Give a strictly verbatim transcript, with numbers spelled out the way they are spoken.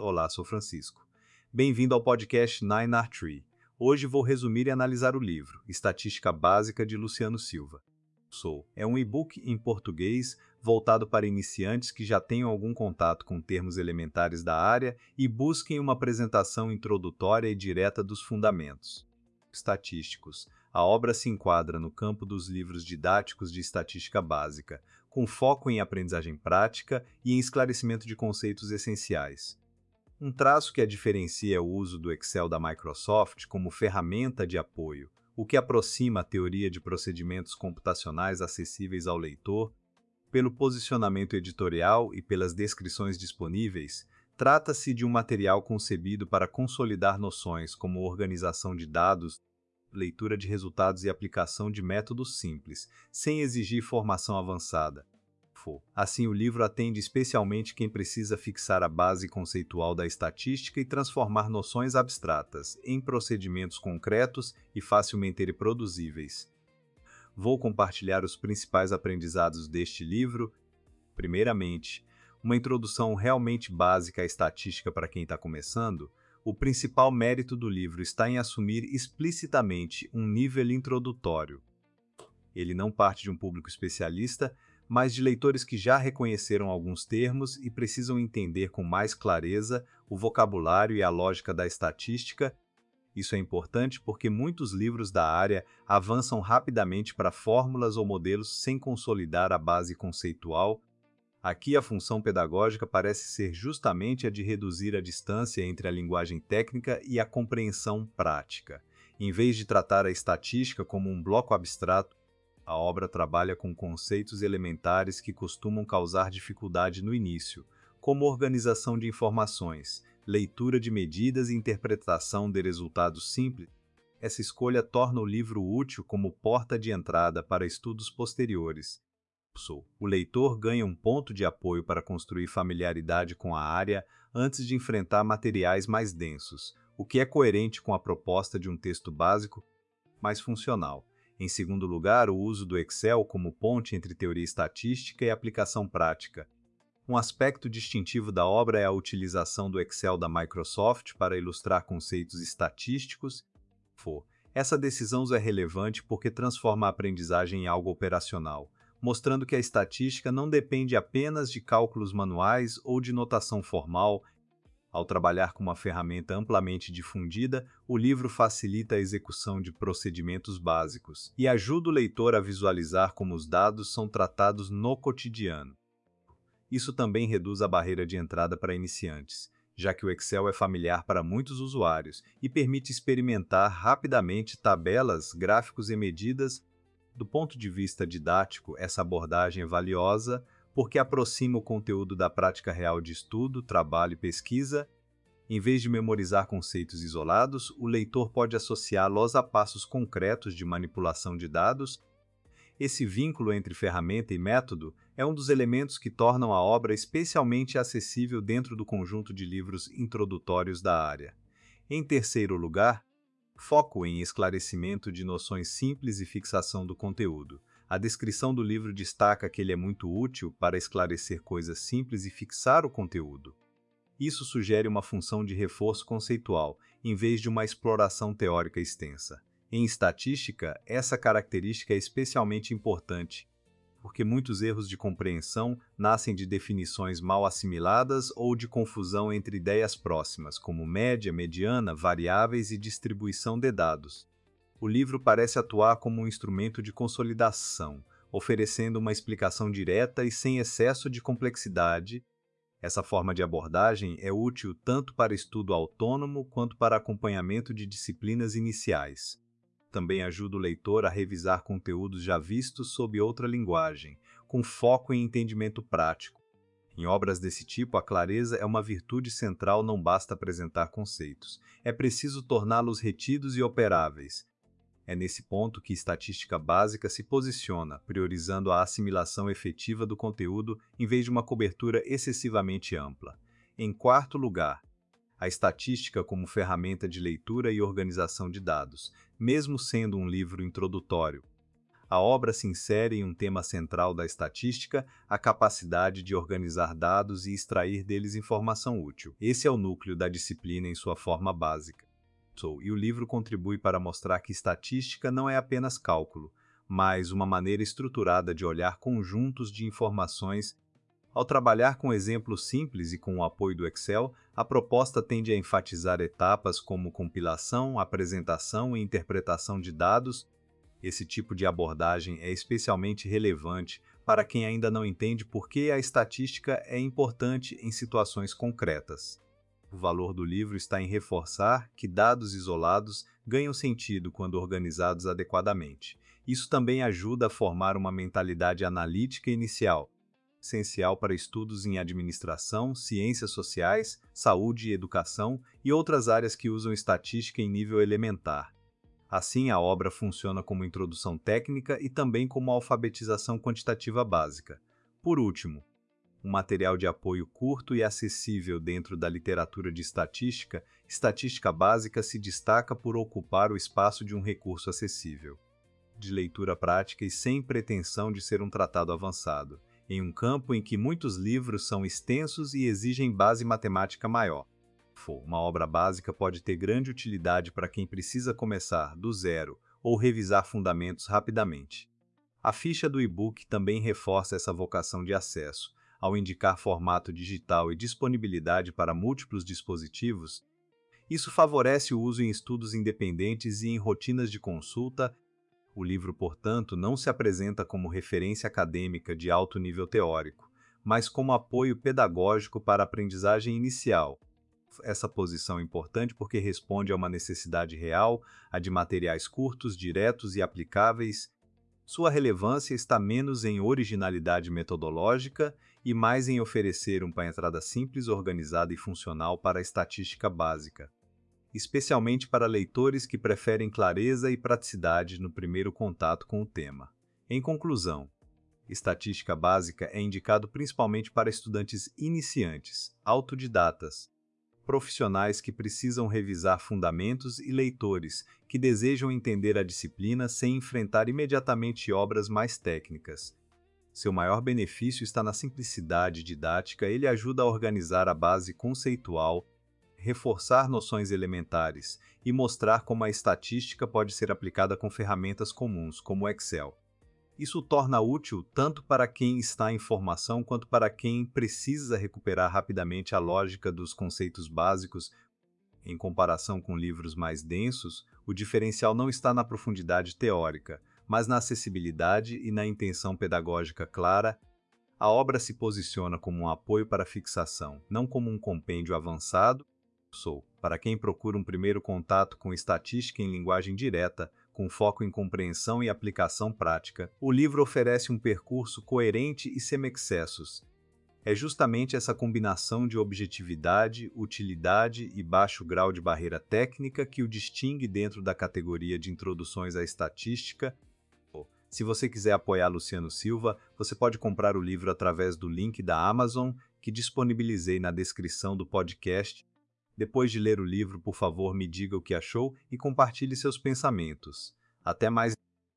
Olá, sou Francisco. Bem-vindo ao podcast nine R Tree. Hoje vou resumir e analisar o livro Estatística Básica de Luciano Silva. Sou. É um e-book em português voltado para iniciantes que já tenham algum contato com termos elementares da área e busquem uma apresentação introdutória e direta dos fundamentos estatísticos. A obra se enquadra no campo dos livros didáticos de estatística básica, com foco em aprendizagem prática e em esclarecimento de conceitos essenciais. Um traço que a diferencia é o uso do Excel da Microsoft como ferramenta de apoio, o que aproxima a teoria de procedimentos computacionais acessíveis ao leitor. Pelo posicionamento editorial e pelas descrições disponíveis, trata-se de um material concebido para consolidar noções como organização de dados, leitura de resultados e aplicação de métodos simples, sem exigir formação avançada. Assim, o livro atende especialmente quem precisa fixar a base conceitual da estatística e transformar noções abstratas em procedimentos concretos e facilmente reproduzíveis. Vou compartilhar os principais aprendizados deste livro. Primeiramente, uma introdução realmente básica à estatística para quem está começando. O principal mérito do livro está em assumir explicitamente um nível introdutório. Ele não parte de um público especialista, mas de leitores que já reconheceram alguns termos e precisam entender com mais clareza o vocabulário e a lógica da estatística. Isso é importante porque muitos livros da área avançam rapidamente para fórmulas ou modelos sem consolidar a base conceitual. Aqui a função pedagógica parece ser justamente a de reduzir a distância entre a linguagem técnica e a compreensão prática. Em vez de tratar a estatística como um bloco abstrato, a obra trabalha com conceitos elementares que costumam causar dificuldade no início, como organização de informações, leitura de medidas e interpretação de resultados simples. Essa escolha torna o livro útil como porta de entrada para estudos posteriores. O leitor ganha um ponto de apoio para construir familiaridade com a área antes de enfrentar materiais mais densos, o que é coerente com a proposta de um texto básico mais funcional. Em segundo lugar, o uso do Excel como ponte entre teoria estatística e aplicação prática. Um aspecto distintivo da obra é a utilização do Excel da Microsoft para ilustrar conceitos estatísticos. Essa decisão é relevante porque transforma a aprendizagem em algo operacional, mostrando que a estatística não depende apenas de cálculos manuais ou de notação formal. Ao trabalhar com uma ferramenta amplamente difundida, o livro facilita a execução de procedimentos básicos e ajuda o leitor a visualizar como os dados são tratados no cotidiano. Isso também reduz a barreira de entrada para iniciantes, já que o Excel é familiar para muitos usuários e permite experimentar rapidamente tabelas, gráficos e medidas. Do ponto de vista didático, essa abordagem é valiosa porque aproxima o conteúdo da prática real de estudo, trabalho e pesquisa. Em vez de memorizar conceitos isolados, o leitor pode associá-los a passos concretos de manipulação de dados. Esse vínculo entre ferramenta e método é um dos elementos que tornam a obra especialmente acessível dentro do conjunto de livros introdutórios da área. Em terceiro lugar, foco em esclarecimento de noções simples e fixação do conteúdo. A descrição do livro destaca que ele é muito útil para esclarecer coisas simples e fixar o conteúdo. Isso sugere uma função de reforço conceitual, em vez de uma exploração teórica extensa. Em estatística, essa característica é especialmente importante, porque muitos erros de compreensão nascem de definições mal assimiladas ou de confusão entre ideias próximas, como média, mediana, variáveis e distribuição de dados. O livro parece atuar como um instrumento de consolidação, oferecendo uma explicação direta e sem excesso de complexidade. Essa forma de abordagem é útil tanto para estudo autônomo quanto para acompanhamento de disciplinas iniciais. Também ajuda o leitor a revisar conteúdos já vistos sob outra linguagem, com foco em entendimento prático. Em obras desse tipo, a clareza é uma virtude central, não basta apresentar conceitos. É preciso torná-los retidos e operáveis. É nesse ponto que estatística básica se posiciona, priorizando a assimilação efetiva do conteúdo em vez de uma cobertura excessivamente ampla. Em quarto lugar, a estatística como ferramenta de leitura e organização de dados, mesmo sendo um livro introdutório. A obra se insere em um tema central da estatística, a capacidade de organizar dados e extrair deles informação útil. Esse é o núcleo da disciplina em sua forma básica. E o livro contribui para mostrar que estatística não é apenas cálculo, mas uma maneira estruturada de olhar conjuntos de informações. Ao trabalhar com exemplos simples e com o apoio do Excel, a proposta tende a enfatizar etapas como compilação, apresentação e interpretação de dados. Esse tipo de abordagem é especialmente relevante para quem ainda não entende por que a estatística é importante em situações concretas. O valor do livro está em reforçar que dados isolados ganham sentido quando organizados adequadamente. Isso também ajuda a formar uma mentalidade analítica inicial, essencial para estudos em administração, ciências sociais, saúde e educação e outras áreas que usam estatística em nível elementar. Assim, a obra funciona como introdução técnica e também como alfabetização quantitativa básica. Por último, um material de apoio curto e acessível dentro da literatura de estatística, Estatística Básica se destaca por ocupar o espaço de um recurso acessível, de leitura prática e sem pretensão de ser um tratado avançado, em um campo em que muitos livros são extensos e exigem base matemática maior. Uma obra básica pode ter grande utilidade para quem precisa começar do zero ou revisar fundamentos rapidamente. A ficha do e-book também reforça essa vocação de acesso. Ao indicar formato digital e disponibilidade para múltiplos dispositivos, isso favorece o uso em estudos independentes e em rotinas de consulta. O livro, portanto, não se apresenta como referência acadêmica de alto nível teórico, mas como apoio pedagógico para a aprendizagem inicial. Essa posição é importante porque responde a uma necessidade real, a de materiais curtos, diretos e aplicáveis. Sua relevância está menos em originalidade metodológica e mais em oferecer uma entrada simples, organizada e funcional para a estatística básica, especialmente para leitores que preferem clareza e praticidade no primeiro contato com o tema. Em conclusão, Estatística Básica é indicado principalmente para estudantes iniciantes, autodidatas, profissionais que precisam revisar fundamentos e leitores que desejam entender a disciplina sem enfrentar imediatamente obras mais técnicas. Seu maior benefício está na simplicidade didática. Ele ajuda a organizar a base conceitual, reforçar noções elementares e mostrar como a estatística pode ser aplicada com ferramentas comuns, como o Excel. Isso torna útil tanto para quem está em formação quanto para quem precisa recuperar rapidamente a lógica dos conceitos básicos. Em comparação com livros mais densos, o diferencial não está na profundidade teórica, mas na acessibilidade e na intenção pedagógica clara. A obra se posiciona como um apoio para a fixação, não como um compêndio avançado. Sou, para quem procura um primeiro contato com estatística em linguagem direta, com foco em compreensão e aplicação prática, o livro oferece um percurso coerente e sem excessos. É justamente essa combinação de objetividade, utilidade e baixo grau de barreira técnica que o distingue dentro da categoria de introduções à estatística. Se você quiser apoiar Luciano Silva, você pode comprar o livro através do link da Amazon, que disponibilizei na descrição do podcast. Depois de ler o livro, por favor, me diga o que achou e compartilhe seus pensamentos. Até mais!